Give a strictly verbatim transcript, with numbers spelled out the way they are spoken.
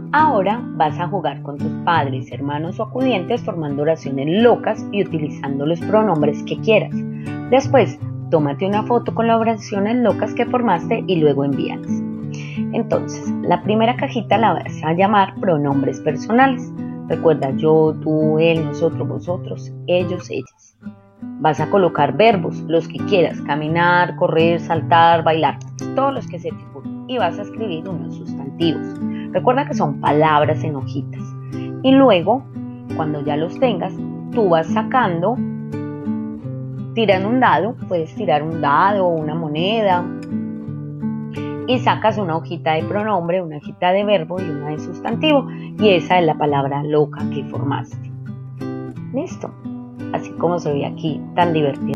Ahora vas a jugar con tus padres, hermanos o acudientes formando oraciones locas y utilizando los pronombres que quieras. Después, tómate una foto con las oraciones locas que formaste y luego envíalas. Entonces, la primera cajita la vas a llamar pronombres personales. Recuerda yo, tú, él, nosotros, vosotros, ellos, ellas. Vas a colocar verbos, los que quieras, caminar, correr, saltar, bailar, todos los que se te ocurran. Y vas a escribir unos sustantivos. Recuerda que son palabras en hojitas. Y luego, cuando ya los tengas, tú vas sacando, tiran un dado, puedes tirar un dado o una moneda, y sacas una hojita de pronombre, una hojita de verbo y una de sustantivo, y esa es la palabra loca que formaste. Listo, así como se ve aquí, tan divertido.